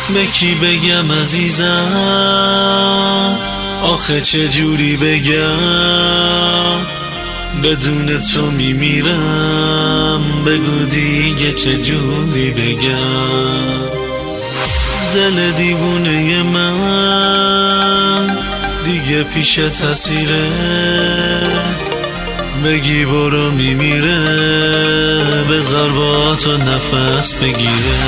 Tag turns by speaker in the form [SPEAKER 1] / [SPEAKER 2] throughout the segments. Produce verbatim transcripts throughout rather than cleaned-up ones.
[SPEAKER 1] به کی بگم عزیزم، آخه چه جوری بگم، بدون تو میمیرم، بگو دیگه چه جوری بگم. دل دیوونه من دیگه پیش تاثیره، بگی برو میمیره، بذار با تو نفس بگیره.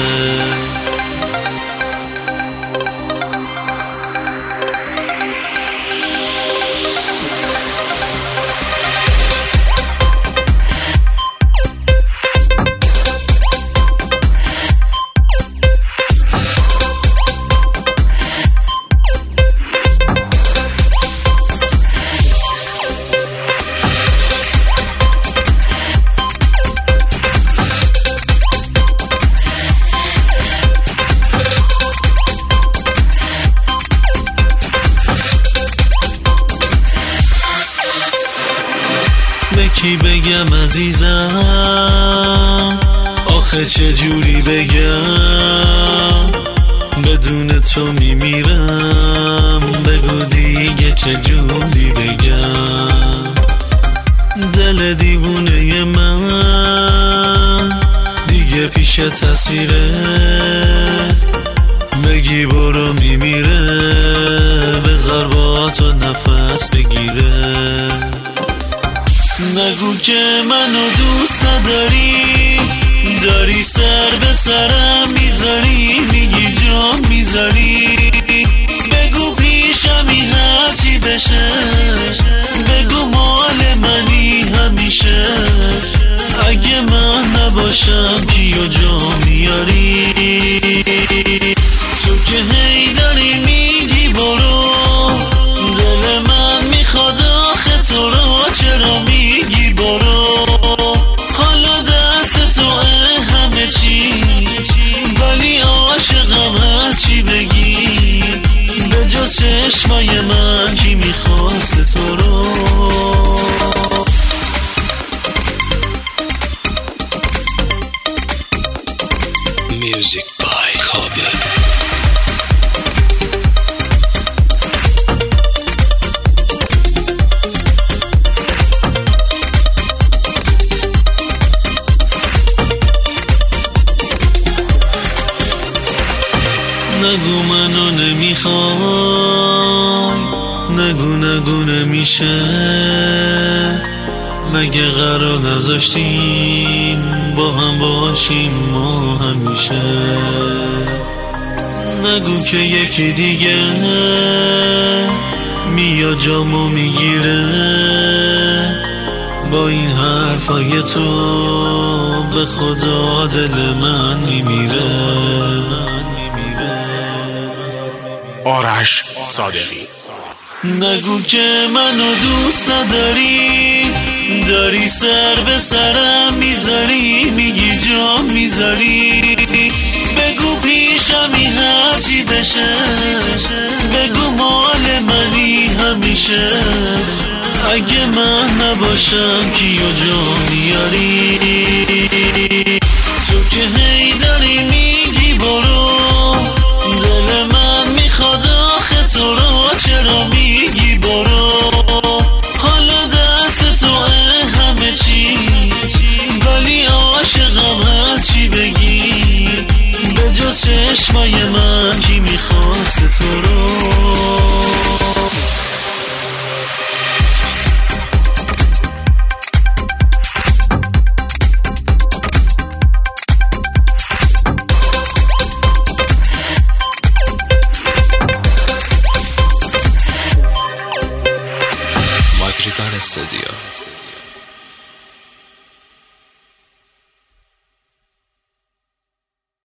[SPEAKER 1] به کی بگم عزیزم، آخه چه جوری بگم، بدون تو میمیرم، بگو دیگه چه جوری بگم. دل دیوونه من دیگه پیش تاثیره، بگی برو میمیره، بذار با تو نفس بگیره. نگو که منو دوست نداری، داری سر به سرم میذاری، میگی جام میذاری، بگو پیشمی هرچی بشه، بگو مال منی همیشه، اگه من نباشم کیو جا میاری. تو که هی داری میگی برو، دل من میخواد آخه تو رو، چرا میگی برو، حالا دست تو همه چی، ولی عاشقم هرچی بگی، به جز چشمای من کی میخواست تو رو. Music by Corbin. نگو منو نمیخوای، نگو نگو نمیشه، مگه قرار نذاشتیم با هم باشیم ما همیشه. نگو که یکی دیگه میاد جامو میگیره، با این حرفای تو به خدا دل من میمیره.
[SPEAKER 2] آرش صادقی.
[SPEAKER 1] نگو که منو دوست نداری، داری سر به سرم میذاری، میگی جام میذاری، بگو پیشمی هرچی بشه، بگو مال منی همیشه، اگه من نباشم کیو جا میاری. تو که هی داری میگی برو، دل من میخواد آخه تو رو، چرا میگی برو، حالا دست تو همه چی، ولی عاشقم هرچی بگی، به جز چشمای من کی میخواست تو رو.
[SPEAKER 3] Madrigal Studio.